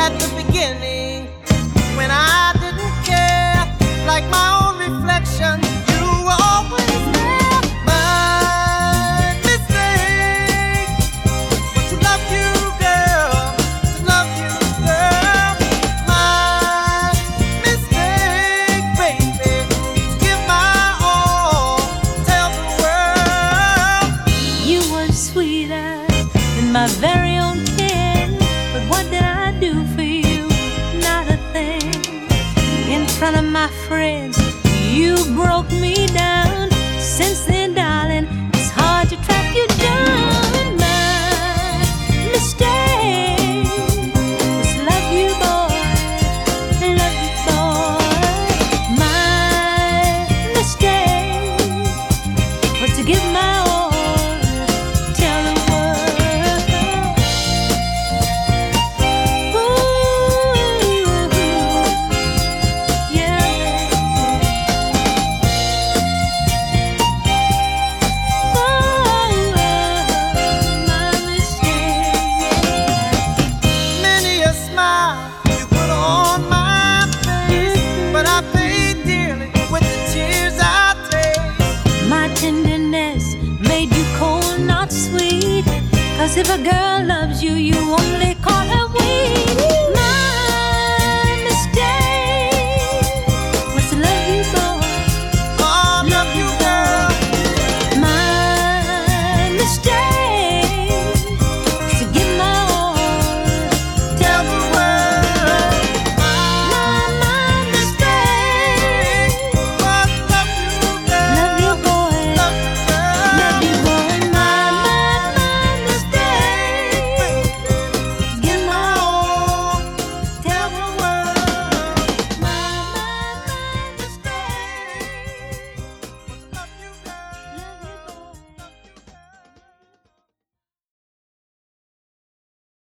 at the beginning when I didn't care, like my own reflection. You were always there. My mistake was to love you, girl, to love you, girl. My mistake, baby, to give my all, tell the world. You were sweeter than my very own kin, but what did I do for you? Not a thing. In front of my friends, you broke me down. Since then, darling, it's hard to track you down. My mistake was to love you, boy, love you, boy. My mistake was to give my all, tell the world. Ooh, yeah. Oh, my mistake. Many a smile you put on my face, but I paid dearly with the tears I taste. My tenderness made you cold, not sweet. 'Cause if a girl